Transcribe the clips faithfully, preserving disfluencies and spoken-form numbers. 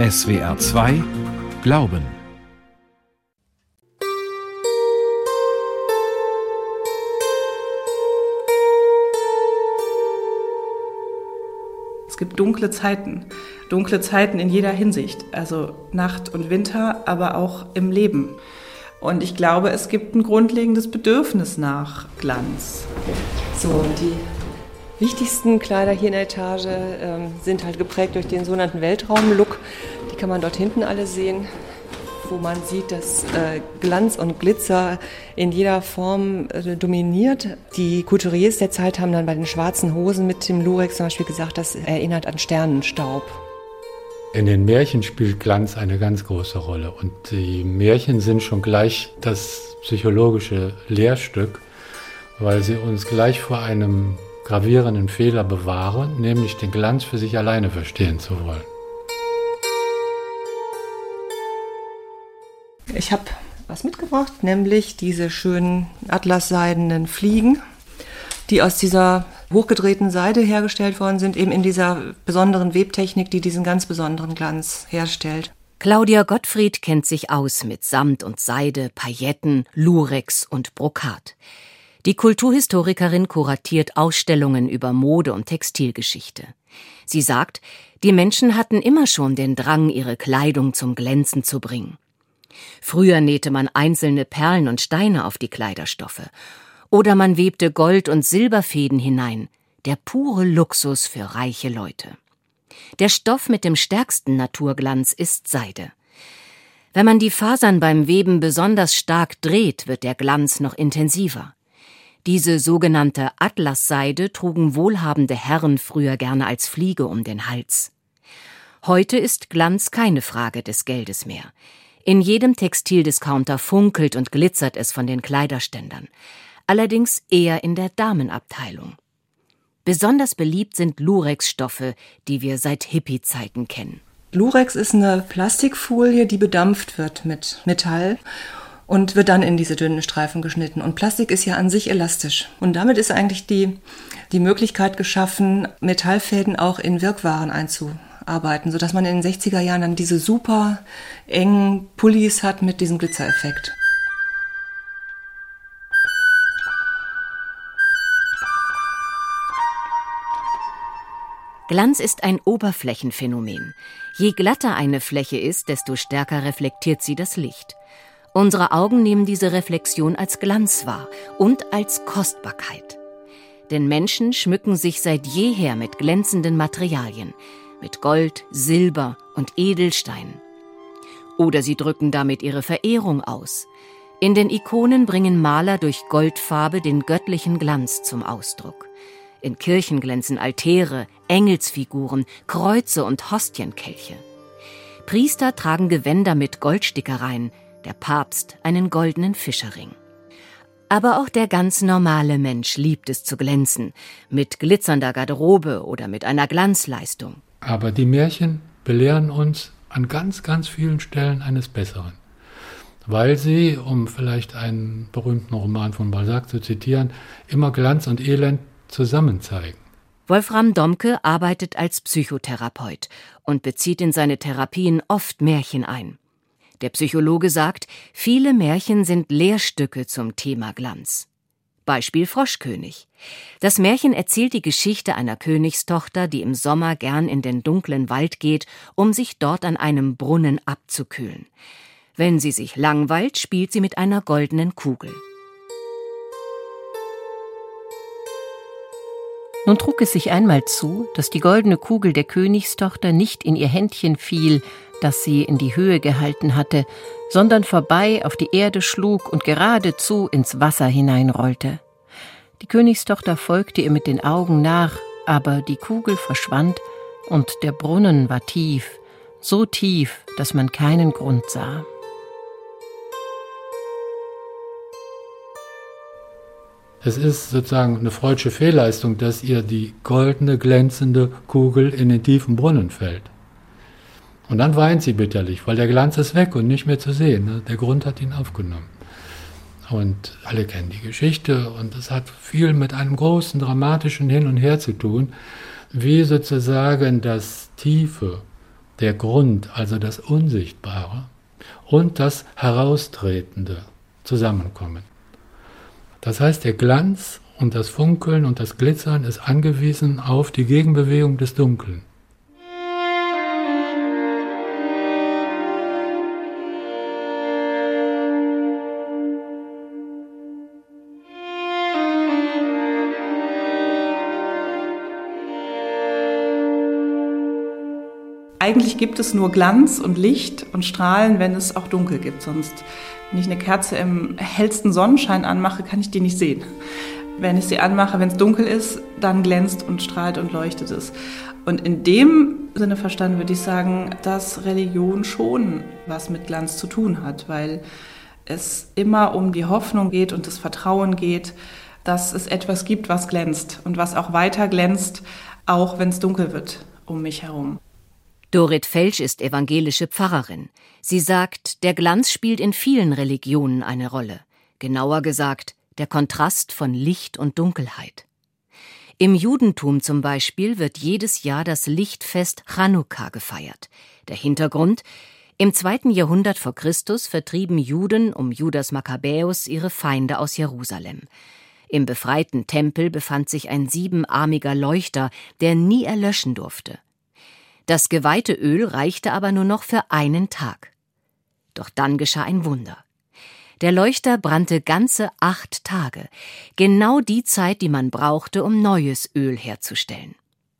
S W R zwei Glauben. Es gibt dunkle Zeiten, dunkle Zeiten in jeder Hinsicht, also Nacht und Winter, aber auch im Leben. Und ich glaube, es gibt ein grundlegendes Bedürfnis nach Glanz. So, die wichtigsten Kleider hier in der Etage ähm, sind halt geprägt durch den sogenannten Weltraum-Look. Die kann man dort hinten alle sehen, wo man sieht, dass äh, Glanz und Glitzer in jeder Form äh, dominiert. Die Couturiers der Zeit haben dann bei den schwarzen Hosen mit dem Lurex zum Beispiel gesagt, das erinnert an Sternenstaub. In den Märchen spielt Glanz eine ganz große Rolle. Und die Märchen sind schon gleich das psychologische Lehrstück, weil sie uns gleich vor einem gravierenden Fehler bewahren, nämlich den Glanz für sich alleine verstehen zu wollen. Ich habe was mitgebracht, nämlich diese schönen atlasseidenen Fliegen, die aus dieser hochgedrehten Seide hergestellt worden sind, eben in dieser besonderen Webtechnik, die diesen ganz besonderen Glanz herstellt. Claudia Gottfried kennt sich aus mit Samt und Seide, Pailletten, Lurex und Brokat. Die Kulturhistorikerin kuratiert Ausstellungen über Mode- und Textilgeschichte. Sie sagt, die Menschen hatten immer schon den Drang, ihre Kleidung zum Glänzen zu bringen. Früher nähte man einzelne Perlen und Steine auf die Kleiderstoffe. Oder man webte Gold- und Silberfäden hinein. Der pure Luxus für reiche Leute. Der Stoff mit dem stärksten Naturglanz ist Seide. Wenn man die Fasern beim Weben besonders stark dreht, wird der Glanz noch intensiver. Diese sogenannte Atlasseide trugen wohlhabende Herren früher gerne als Fliege um den Hals. Heute ist Glanz keine Frage des Geldes mehr. In jedem Textildiscounter funkelt und glitzert es von den Kleiderständern. Allerdings eher in der Damenabteilung. Besonders beliebt sind Lurex-Stoffe, die wir seit Hippie-Zeiten kennen. Lurex ist eine Plastikfolie, die bedampft wird mit Metall und wird dann in diese dünnen Streifen geschnitten. Und Plastik ist ja an sich elastisch. Und damit ist eigentlich die, die Möglichkeit geschaffen, Metallfäden auch in Wirkwaren einzuarbeiten, sodass man in den sechziger Jahren dann diese super engen Pullis hat mit diesem Glitzereffekt. Glanz ist ein Oberflächenphänomen. Je glatter eine Fläche ist, desto stärker reflektiert sie das Licht. Unsere Augen nehmen diese Reflexion als Glanz wahr und als Kostbarkeit. Denn Menschen schmücken sich seit jeher mit glänzenden Materialien, mit Gold, Silber und Edelsteinen. Oder sie drücken damit ihre Verehrung aus. In den Ikonen bringen Maler durch Goldfarbe den göttlichen Glanz zum Ausdruck. In Kirchen glänzen Altäre, Engelsfiguren, Kreuze und Hostienkelche. Priester tragen Gewänder mit Goldstickereien, der Papst einen goldenen Fischerring. Aber auch der ganz normale Mensch liebt es zu glänzen, mit glitzernder Garderobe oder mit einer Glanzleistung. Aber die Märchen belehren uns an ganz, ganz vielen Stellen eines Besseren. Weil sie, um vielleicht einen berühmten Roman von Balzac zu zitieren, immer Glanz und Elend zusammen zeigen. Wolfram Domke arbeitet als Psychotherapeut und bezieht in seine Therapien oft Märchen ein. Der Psychologe sagt, viele Märchen sind Lehrstücke zum Thema Glanz. Beispiel Froschkönig. Das Märchen erzählt die Geschichte einer Königstochter, die im Sommer gern in den dunklen Wald geht, um sich dort an einem Brunnen abzukühlen. Wenn sie sich langweilt, spielt sie mit einer goldenen Kugel. Nun trug es sich einmal zu, dass die goldene Kugel der Königstochter nicht in ihr Händchen fiel, das sie in die Höhe gehalten hatte, sondern vorbei auf die Erde schlug und geradezu ins Wasser hineinrollte. Die Königstochter folgte ihr mit den Augen nach, aber die Kugel verschwand und der Brunnen war tief, so tief, dass man keinen Grund sah. Es ist sozusagen eine freudsche Fehlleistung, dass ihr die goldene, glänzende Kugel in den tiefen Brunnen fällt. Und dann weint sie bitterlich, weil der Glanz ist weg und nicht mehr zu sehen. Der Grund hat ihn aufgenommen. Und alle kennen die Geschichte und es hat viel mit einem großen, dramatischen Hin und Her zu tun, wie sozusagen das Tiefe der Grund, also das Unsichtbare, und das Heraustretende zusammenkommen. Das heißt, der Glanz und das Funkeln und das Glitzern ist angewiesen auf die Gegenbewegung des Dunklen. Eigentlich gibt es nur Glanz und Licht und Strahlen, wenn es auch dunkel gibt. Sonst, wenn ich eine Kerze im hellsten Sonnenschein anmache, kann ich die nicht sehen. Wenn ich sie anmache, wenn es dunkel ist, dann glänzt und strahlt und leuchtet es. Und in dem Sinne verstanden würde ich sagen, dass Religion schon was mit Glanz zu tun hat, weil es immer um die Hoffnung geht und das Vertrauen geht, dass es etwas gibt, was glänzt und was auch weiter glänzt, auch wenn es dunkel wird um mich herum. Dorit Felsch ist evangelische Pfarrerin. Sie sagt, der Glanz spielt in vielen Religionen eine Rolle. Genauer gesagt, der Kontrast von Licht und Dunkelheit. Im Judentum zum Beispiel wird jedes Jahr das Lichtfest Chanukka gefeiert. Der Hintergrund: Im zweiten Jahrhundert vor Christus vertrieben Juden um Judas Makkabäus ihre Feinde aus Jerusalem. Im befreiten Tempel befand sich ein siebenarmiger Leuchter, der nie erlöschen durfte. Das geweihte Öl reichte aber nur noch für einen Tag. Doch dann geschah ein Wunder. Der Leuchter brannte ganze acht Tage, genau die Zeit, die man brauchte, um neues Öl herzustellen.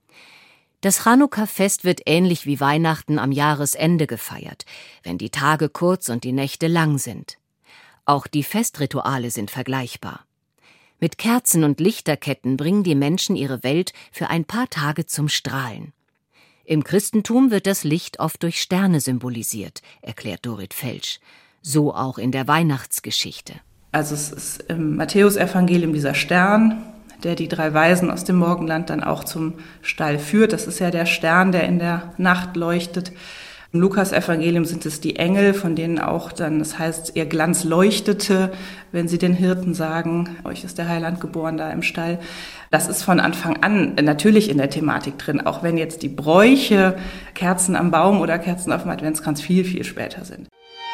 Das Chanukka-Fest wird ähnlich wie Weihnachten am Jahresende gefeiert, wenn die Tage kurz und die Nächte lang sind. Auch die Festrituale sind vergleichbar. Mit Kerzen und Lichterketten bringen die Menschen ihre Welt für ein paar Tage zum Strahlen. Im Christentum wird das Licht oft durch Sterne symbolisiert, erklärt Dorit Felsch. So auch in der Weihnachtsgeschichte. Also es ist im Matthäusevangelium dieser Stern, der die drei Weisen aus dem Morgenland dann auch zum Stall führt. Das ist ja der Stern, der in der Nacht leuchtet. Im Lukas-Evangelium sind es die Engel, von denen auch dann, das heißt, ihr Glanz leuchtete, wenn sie den Hirten sagen, euch ist der Heiland geboren da im Stall. Das ist von Anfang an natürlich in der Thematik drin, auch wenn jetzt die Bräuche, Kerzen am Baum oder Kerzen auf dem Adventskranz viel, viel später sind.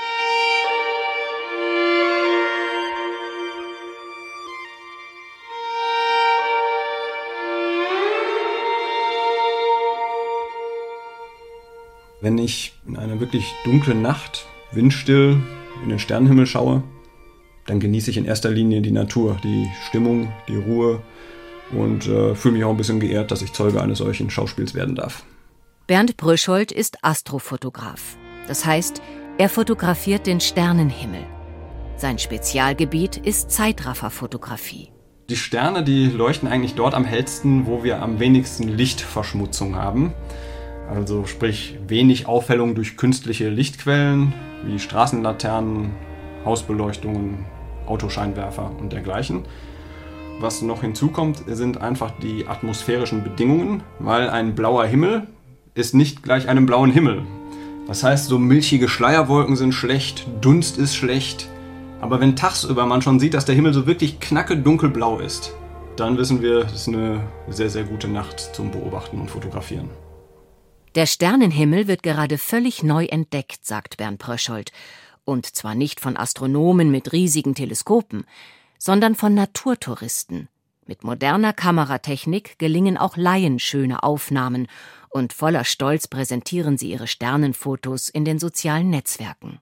Wenn ich in einer wirklich dunklen Nacht, windstill, in den Sternenhimmel schaue, dann genieße ich in erster Linie die Natur, die Stimmung, die Ruhe und äh, fühle mich auch ein bisschen geehrt, dass ich Zeuge eines solchen Schauspiels werden darf. Bernd Bröschold ist Astrofotograf. Das heißt, er fotografiert den Sternenhimmel. Sein Spezialgebiet ist Zeitrafferfotografie. Die Sterne, die leuchten eigentlich dort am hellsten, wo wir am wenigsten Lichtverschmutzung haben. Also sprich wenig Aufhellung durch künstliche Lichtquellen wie Straßenlaternen, Hausbeleuchtungen, Autoscheinwerfer und dergleichen. Was noch hinzukommt, sind einfach die atmosphärischen Bedingungen, weil ein blauer Himmel ist nicht gleich einem blauen Himmel. Das heißt, so milchige Schleierwolken sind schlecht, Dunst ist schlecht. Aber wenn tagsüber man schon sieht, dass der Himmel so wirklich knacke dunkelblau ist, dann wissen wir, es ist eine sehr, sehr gute Nacht zum Beobachten und Fotografieren. Der Sternenhimmel wird gerade völlig neu entdeckt, sagt Bernd Bröschold. Und zwar nicht von Astronomen mit riesigen Teleskopen, sondern von Naturtouristen. Mit moderner Kameratechnik gelingen auch Laien schöne Aufnahmen und voller Stolz präsentieren sie ihre Sternenfotos in den sozialen Netzwerken.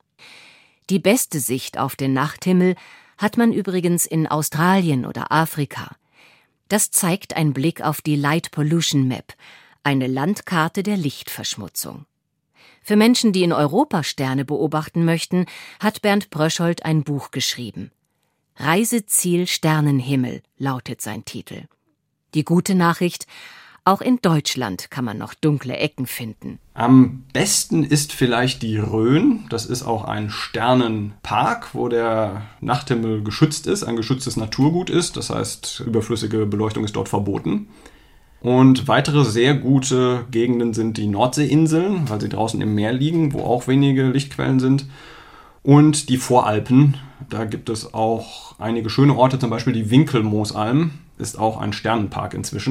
Die beste Sicht auf den Nachthimmel hat man übrigens in Australien oder Afrika. Das zeigt ein Blick auf die Light Pollution Map, eine Landkarte der Lichtverschmutzung. Für Menschen, die in Europa Sterne beobachten möchten, hat Bernd Bröschold ein Buch geschrieben. Reiseziel Sternenhimmel lautet sein Titel. Die gute Nachricht: Auch in Deutschland kann man noch dunkle Ecken finden. Am besten ist vielleicht die Rhön. Das ist auch ein Sternenpark, wo der Nachthimmel geschützt ist, ein geschütztes Naturgut ist. Das heißt, überflüssige Beleuchtung ist dort verboten. Und weitere sehr gute Gegenden sind die Nordseeinseln, weil sie draußen im Meer liegen, wo auch wenige Lichtquellen sind. Und die Voralpen, da gibt es auch einige schöne Orte, zum Beispiel die Winkelmoosalm, ist auch ein Sternenpark inzwischen,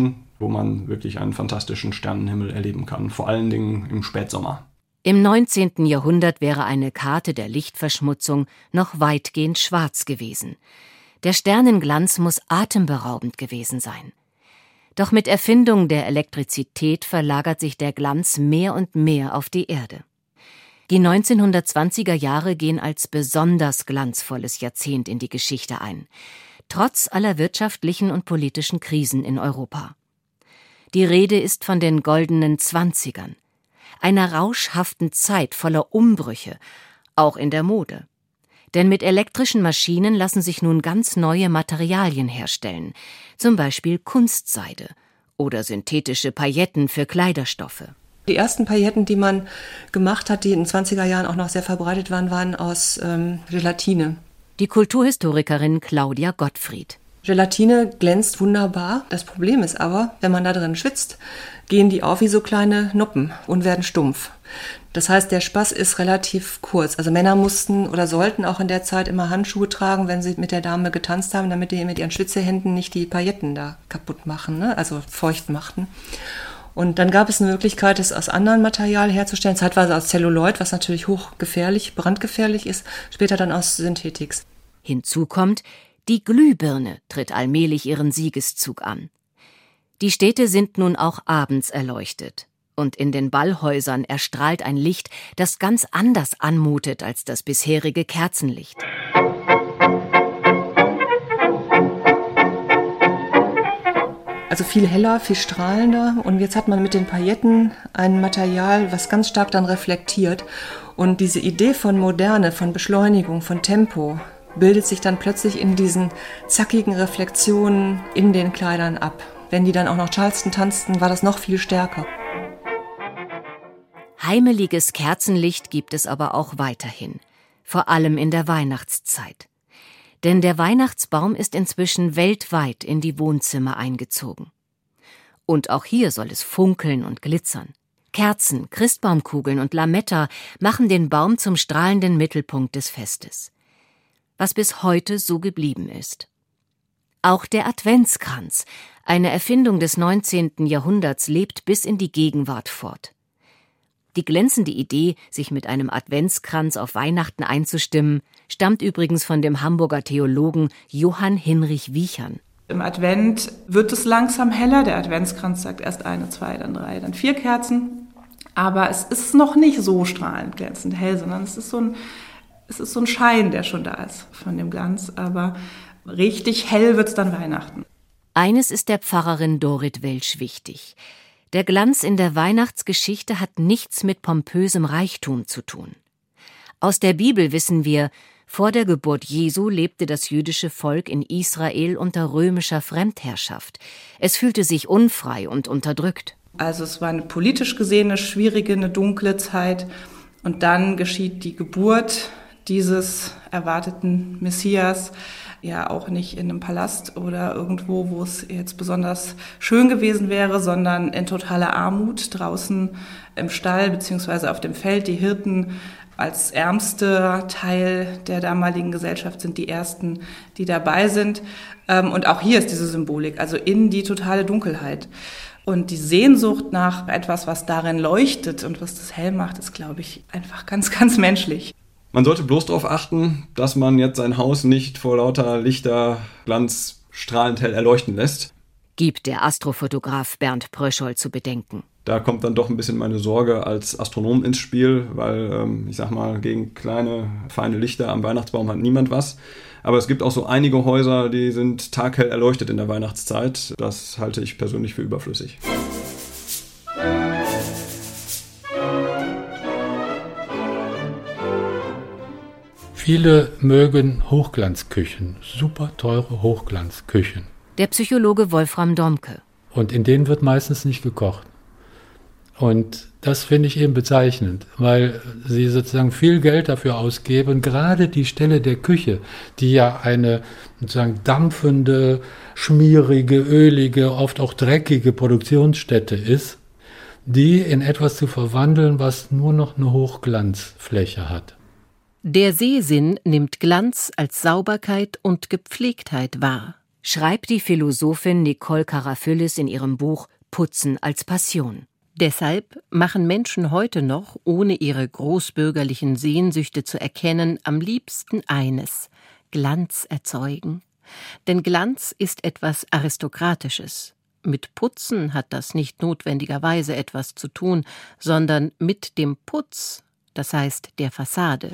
wo man wirklich einen fantastischen Sternenhimmel erleben kann, vor allen Dingen im Spätsommer. Im neunzehnten Jahrhundert wäre eine Karte der Lichtverschmutzung noch weitgehend schwarz gewesen. Der Sternenglanz muss atemberaubend gewesen sein. Doch mit Erfindung der Elektrizität verlagert sich der Glanz mehr und mehr auf die Erde. Die neunzehnhundertzwanziger Jahre gehen als besonders glanzvolles Jahrzehnt in die Geschichte ein, trotz aller wirtschaftlichen und politischen Krisen in Europa. Die Rede ist von den goldenen Zwanzigern, einer rauschhaften Zeit voller Umbrüche, auch in der Mode. Denn mit elektrischen Maschinen lassen sich nun ganz neue Materialien herstellen, zum Beispiel Kunstseide oder synthetische Pailletten für Kleiderstoffe. Die ersten Pailletten, die man gemacht hat, die in den zwanziger Jahren auch noch sehr verbreitet waren, waren aus ähm, Gelatine. Die Kulturhistorikerin Claudia Gottfried. Gelatine glänzt wunderbar. Das Problem ist aber, wenn man da drin schwitzt, gehen die auf wie so kleine Noppen und werden stumpf. Das heißt, der Spaß ist relativ kurz. Also Männer mussten oder sollten auch in der Zeit immer Handschuhe tragen, wenn sie mit der Dame getanzt haben, damit die mit ihren Schwitzehänden nicht die Pailletten da kaputt machen, ne? Also feucht machten. Und dann gab es eine Möglichkeit, es aus anderem Material herzustellen, zeitweise aus Zelluloid, was natürlich hochgefährlich, brandgefährlich ist, später dann aus Synthetics. Hinzu kommt, die Glühbirne tritt allmählich ihren Siegeszug an. Die Städte sind nun auch abends erleuchtet. Und in den Ballhäusern erstrahlt ein Licht, das ganz anders anmutet als das bisherige Kerzenlicht. Also viel heller, viel strahlender. Und jetzt hat man mit den Pailletten ein Material, was ganz stark dann reflektiert. Und diese Idee von Moderne, von Beschleunigung, von Tempo, bildet sich dann plötzlich in diesen zackigen Reflexionen in den Kleidern ab. Wenn die dann auch noch Charleston tanzten, war das noch viel stärker. Heimeliges Kerzenlicht gibt es aber auch weiterhin, vor allem in der Weihnachtszeit. Denn der Weihnachtsbaum ist inzwischen weltweit in die Wohnzimmer eingezogen. Und auch hier soll es funkeln und glitzern. Kerzen, Christbaumkugeln und Lametta machen den Baum zum strahlenden Mittelpunkt des Festes. Was bis heute so geblieben ist. Auch der Adventskranz, eine Erfindung des neunzehnten Jahrhunderts, lebt bis in die Gegenwart fort. Die glänzende Idee, sich mit einem Adventskranz auf Weihnachten einzustimmen, stammt übrigens von dem Hamburger Theologen Johann Hinrich Wiechern. Im Advent wird es langsam heller. Der Adventskranz sagt erst eine, zwei, dann drei, dann vier Kerzen. Aber es ist noch nicht so strahlend glänzend hell, sondern es ist so ein, es ist so ein Schein, der schon da ist von dem Glanz. Aber richtig hell wird es dann Weihnachten. Eines ist der Pfarrerin Dorit Welsch wichtig. Der Glanz in der Weihnachtsgeschichte hat nichts mit pompösem Reichtum zu tun. Aus der Bibel wissen wir, vor der Geburt Jesu lebte das jüdische Volk in Israel unter römischer Fremdherrschaft. Es fühlte sich unfrei und unterdrückt. Also es war eine politisch gesehen eine schwierige, eine dunkle Zeit. Und dann geschieht die Geburt dieses erwarteten Messias, ja auch nicht in einem Palast oder irgendwo, wo es jetzt besonders schön gewesen wäre, sondern in totaler Armut draußen im Stall beziehungsweise auf dem Feld. Die Hirten als ärmster Teil der damaligen Gesellschaft sind die Ersten, die dabei sind. Und auch hier ist diese Symbolik, also in die totale Dunkelheit. Und die Sehnsucht nach etwas, was darin leuchtet und was das hell macht, ist, glaube ich, einfach ganz, ganz menschlich. Man sollte bloß darauf achten, dass man jetzt sein Haus nicht vor lauter Lichter, Glanz, strahlend hell erleuchten lässt. Gibt der Astrofotograf Bernd Pröschol zu bedenken. Da kommt dann doch ein bisschen meine Sorge als Astronom ins Spiel, weil, ähm, ich sag mal, gegen kleine, feine Lichter am Weihnachtsbaum hat niemand was. Aber es gibt auch so einige Häuser, die sind taghell erleuchtet in der Weihnachtszeit. Das halte ich persönlich für überflüssig. Viele mögen Hochglanzküchen, super teure Hochglanzküchen. Der Psychologe Wolfram Domke. Und in denen wird meistens nicht gekocht. Und das finde ich eben bezeichnend, weil sie sozusagen viel Geld dafür ausgeben, gerade die Stelle der Küche, die ja eine sozusagen dampfende, schmierige, ölige, oft auch dreckige Produktionsstätte ist, die in etwas zu verwandeln, was nur noch eine Hochglanzfläche hat. Der Sehsinn nimmt Glanz als Sauberkeit und Gepflegtheit wahr, schreibt die Philosophin Nicole Karafyllis in ihrem Buch Putzen als Passion. Deshalb machen Menschen heute noch, ohne ihre großbürgerlichen Sehnsüchte zu erkennen, am liebsten eines: Glanz erzeugen. Denn Glanz ist etwas Aristokratisches. Mit Putzen hat das nicht notwendigerweise etwas zu tun, sondern mit dem Putz, das heißt der Fassade.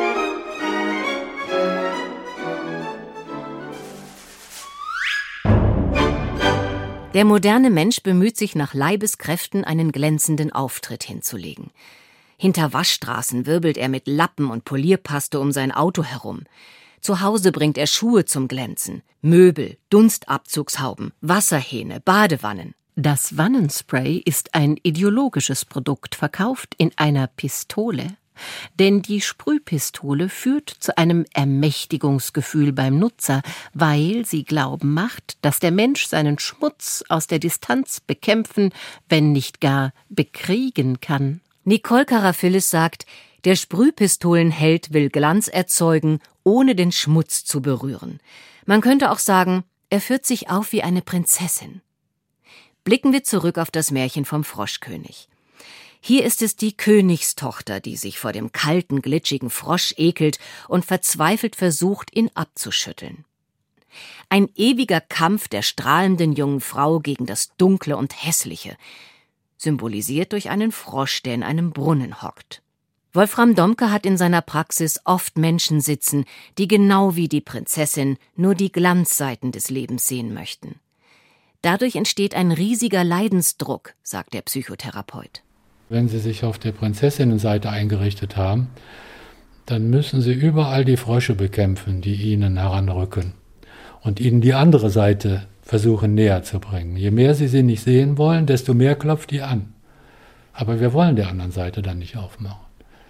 Der moderne Mensch bemüht sich nach Leibeskräften, einen glänzenden Auftritt hinzulegen. Hinter Waschstraßen wirbelt er mit Lappen und Polierpaste um sein Auto herum. Zu Hause bringt er Schuhe zum Glänzen, Möbel, Dunstabzugshauben, Wasserhähne, Badewannen. Das Wannenspray ist ein ideologisches Produkt, verkauft in einer Pistole. Denn die Sprühpistole führt zu einem Ermächtigungsgefühl beim Nutzer, weil sie glauben macht, dass der Mensch seinen Schmutz aus der Distanz bekämpfen, wenn nicht gar bekriegen kann. Nicole Karafillis sagt, der Sprühpistolenheld will Glanz erzeugen, ohne den Schmutz zu berühren. Man könnte auch sagen, er führt sich auf wie eine Prinzessin. Blicken wir zurück auf das Märchen vom Froschkönig. Hier ist es die Königstochter, die sich vor dem kalten, glitschigen Frosch ekelt und verzweifelt versucht, ihn abzuschütteln. Ein ewiger Kampf der strahlenden jungen Frau gegen das Dunkle und Hässliche, symbolisiert durch einen Frosch, der in einem Brunnen hockt. Wolfram Domke hat in seiner Praxis oft Menschen sitzen, die genau wie die Prinzessin nur die Glanzseiten des Lebens sehen möchten. Dadurch entsteht ein riesiger Leidensdruck, sagt der Psychotherapeut. Wenn Sie sich auf der Prinzessinnenseite eingerichtet haben, dann müssen Sie überall die Frösche bekämpfen, die Ihnen heranrücken und Ihnen die andere Seite versuchen näher zu bringen. Je mehr Sie sie nicht sehen wollen, desto mehr klopft die an. Aber wir wollen der anderen Seite dann nicht aufmachen.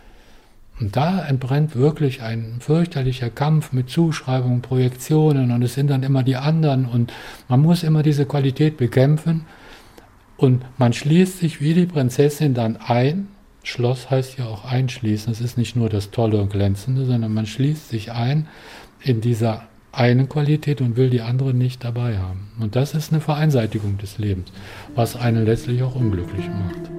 Und da entbrennt wirklich ein fürchterlicher Kampf mit Zuschreibungen, Projektionen und es sind dann immer die anderen und man muss immer diese Qualität bekämpfen. Und man schließt sich wie die Prinzessin dann ein. Schloss heißt ja auch einschließen. Es ist nicht nur das Tolle und Glänzende, sondern man schließt sich ein in dieser einen Qualität und will die andere nicht dabei haben. Und das ist eine Vereinseitigung des Lebens, was einen letztlich auch unglücklich macht.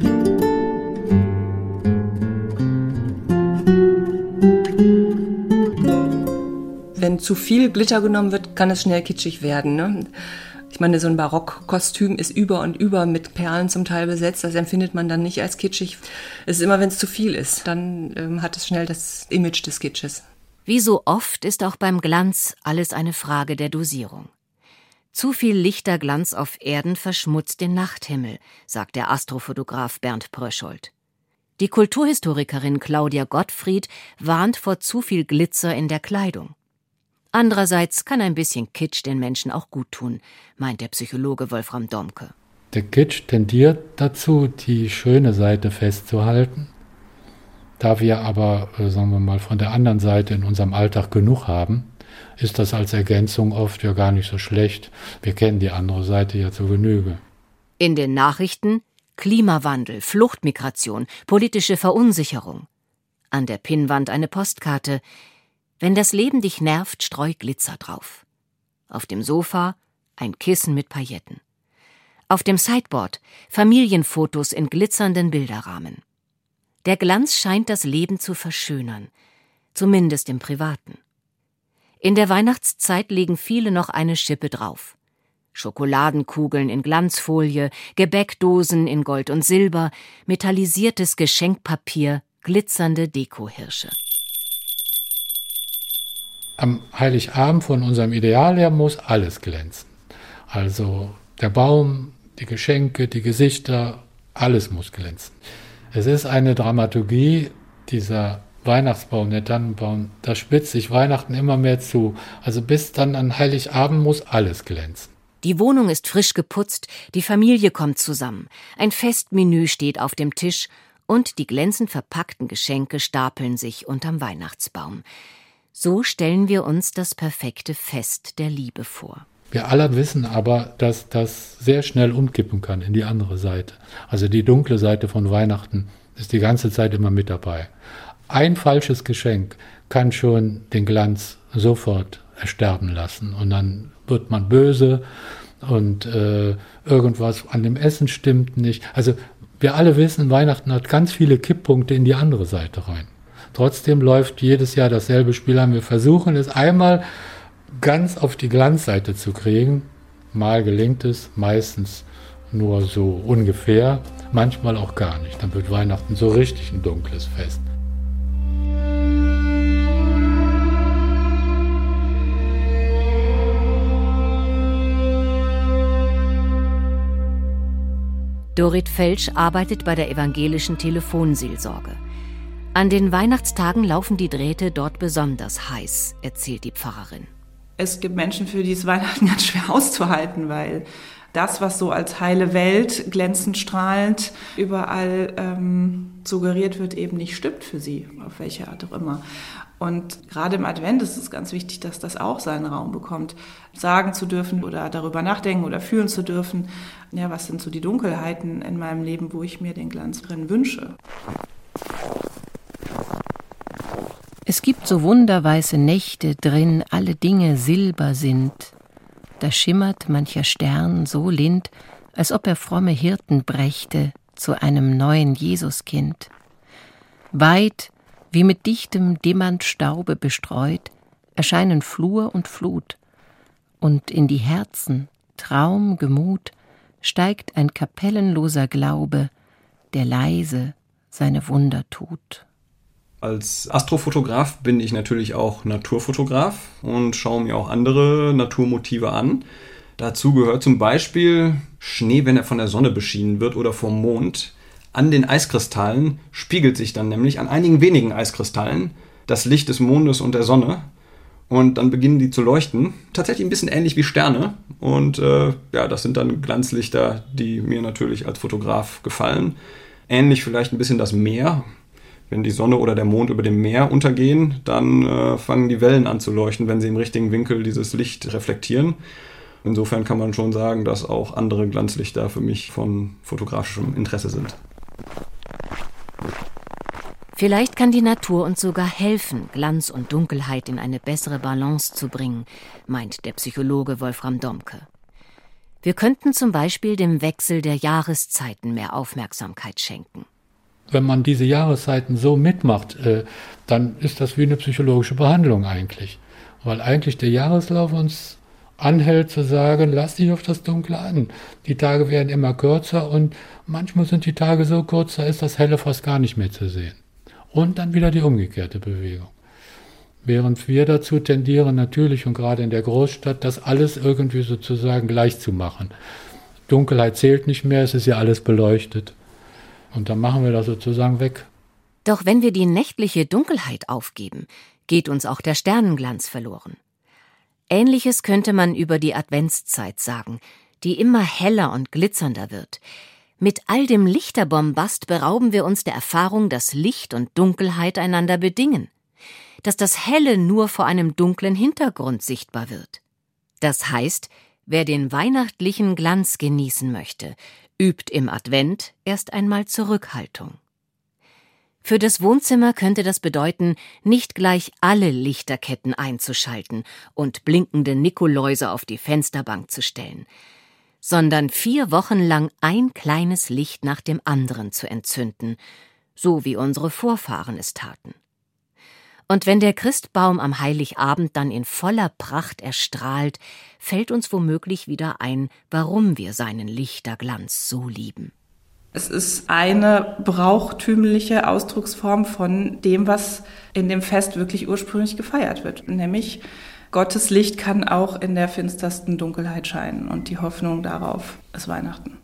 Wenn zu viel Glitter genommen wird, kann es schnell kitschig werden, ne? Ich meine, so ein Barockkostüm ist über und über mit Perlen zum Teil besetzt. Das empfindet man dann nicht als kitschig. Es ist immer, wenn es zu viel ist, dann ähm, hat es schnell das Image des Kitsches. Wie so oft ist auch beim Glanz alles eine Frage der Dosierung. Zu viel lichter Glanz auf Erden verschmutzt den Nachthimmel, sagt der Astrofotograf Bernd Pröschold. Die Kulturhistorikerin Claudia Gottfried warnt vor zu viel Glitzer in der Kleidung. Andererseits kann ein bisschen Kitsch den Menschen auch gut tun, meint der Psychologe Wolfram Domke. Der Kitsch tendiert dazu, die schöne Seite festzuhalten. Da wir aber, sagen wir mal, von der anderen Seite in unserem Alltag genug haben, ist das als Ergänzung oft ja gar nicht so schlecht. Wir kennen die andere Seite ja zur Genüge. In den Nachrichten Klimawandel, Fluchtmigration, politische Verunsicherung. An der Pinnwand eine Postkarte: Wenn das Leben dich nervt, streu Glitzer drauf. Auf dem Sofa ein Kissen mit Pailletten. Auf dem Sideboard Familienfotos in glitzernden Bilderrahmen. Der Glanz scheint das Leben zu verschönern, zumindest im Privaten. In der Weihnachtszeit legen viele noch eine Schippe drauf. Schokoladenkugeln in Glanzfolie, Gebäckdosen in Gold und Silber, metallisiertes Geschenkpapier, glitzernde Dekohirsche. Am Heiligabend von unserem Ideal her muss alles glänzen. Also der Baum, die Geschenke, die Gesichter, alles muss glänzen. Es ist eine Dramaturgie, dieser Weihnachtsbaum, der Tannenbaum, da spitzt sich Weihnachten immer mehr zu. Also bis dann an Heiligabend muss alles glänzen. Die Wohnung ist frisch geputzt, die Familie kommt zusammen. Ein Festmenü steht auf dem Tisch und die glänzend verpackten Geschenke stapeln sich unterm Weihnachtsbaum. So stellen wir uns das perfekte Fest der Liebe vor. Wir alle wissen aber, dass das sehr schnell umkippen kann in die andere Seite. Also die dunkle Seite von Weihnachten ist die ganze Zeit immer mit dabei. Ein falsches Geschenk kann schon den Glanz sofort ersterben lassen. Und dann wird man böse und äh, irgendwas an dem Essen stimmt nicht. Also wir alle wissen, Weihnachten hat ganz viele Kipppunkte in die andere Seite rein. Trotzdem läuft jedes Jahr dasselbe Spiel an. Wir versuchen es einmal ganz auf die Glanzseite zu kriegen. Mal gelingt es, meistens nur so ungefähr, manchmal auch gar nicht. Dann wird Weihnachten so richtig ein dunkles Fest. Dorit Felsch arbeitet bei der evangelischen Telefonseelsorge. An den Weihnachtstagen laufen die Drähte dort besonders heiß, erzählt die Pfarrerin. Es gibt Menschen, für die ist Weihnachten ganz schwer auszuhalten, weil das, was so als heile Welt glänzend strahlend überall ähm, suggeriert wird, eben nicht stimmt für sie, auf welche Art auch immer. Und gerade im Advent ist es ganz wichtig, dass das auch seinen Raum bekommt, sagen zu dürfen oder darüber nachdenken oder fühlen zu dürfen, ja, was sind so die Dunkelheiten in meinem Leben, wo ich mir den Glanz drin wünsche. Es gibt so wunderweiße Nächte, drin alle Dinge Silber sind. Da schimmert mancher Stern so lind, als ob er fromme Hirten brächte zu einem neuen Jesuskind. Weit, wie mit dichtem Diamantstaube bestreut, erscheinen Flur und Flut, und in die Herzen, Traum, Gemut, steigt ein kapellenloser Glaube, der leise seine Wunder tut. Als Astrofotograf bin ich natürlich auch Naturfotograf und schaue mir auch andere Naturmotive an. Dazu gehört zum Beispiel Schnee, wenn er von der Sonne beschienen wird oder vom Mond. An den Eiskristallen spiegelt sich dann nämlich, an einigen wenigen Eiskristallen, das Licht des Mondes und der Sonne. Und dann beginnen die zu leuchten. Tatsächlich ein bisschen ähnlich wie Sterne. Und äh, ja, das sind dann Glanzlichter, die mir natürlich als Fotograf gefallen. Ähnlich vielleicht ein bisschen das Meer. Wenn die Sonne oder der Mond über dem Meer untergehen, dann äh, fangen die Wellen an zu leuchten, wenn sie im richtigen Winkel dieses Licht reflektieren. Insofern kann man schon sagen, dass auch andere Glanzlichter für mich von fotografischem Interesse sind. Vielleicht kann die Natur uns sogar helfen, Glanz und Dunkelheit in eine bessere Balance zu bringen, meint der Psychologe Wolfram Domke. Wir könnten zum Beispiel dem Wechsel der Jahreszeiten mehr Aufmerksamkeit schenken. Wenn man diese Jahreszeiten so mitmacht, äh, dann ist das wie eine psychologische Behandlung eigentlich. Weil eigentlich der Jahreslauf uns anhält zu sagen, lass dich auf das Dunkle an. Die Tage werden immer kürzer und manchmal sind die Tage so kurz, da ist das Helle fast gar nicht mehr zu sehen. Und dann wieder die umgekehrte Bewegung. Während wir dazu tendieren, natürlich und gerade in der Großstadt, das alles irgendwie sozusagen gleich zu machen. Dunkelheit zählt nicht mehr, es ist ja alles beleuchtet. Und dann machen wir das sozusagen weg. Doch wenn wir die nächtliche Dunkelheit aufgeben, geht uns auch der Sternenglanz verloren. Ähnliches könnte man über die Adventszeit sagen, die immer heller und glitzernder wird. Mit all dem Lichterbombast berauben wir uns der Erfahrung, dass Licht und Dunkelheit einander bedingen, dass das Helle nur vor einem dunklen Hintergrund sichtbar wird. Das heißt, wer den weihnachtlichen Glanz genießen möchte, übt im Advent erst einmal Zurückhaltung. Für das Wohnzimmer könnte das bedeuten, nicht gleich alle Lichterketten einzuschalten und blinkende Nikoläuse auf die Fensterbank zu stellen, sondern vier Wochen lang ein kleines Licht nach dem anderen zu entzünden, so wie unsere Vorfahren es taten. Und wenn der Christbaum am Heiligabend dann in voller Pracht erstrahlt, fällt uns womöglich wieder ein, warum wir seinen Lichterglanz so lieben. Es ist eine brauchtümliche Ausdrucksform von dem, was in dem Fest wirklich ursprünglich gefeiert wird. Nämlich Gottes Licht kann auch in der finstersten Dunkelheit scheinen und die Hoffnung darauf ist Weihnachten.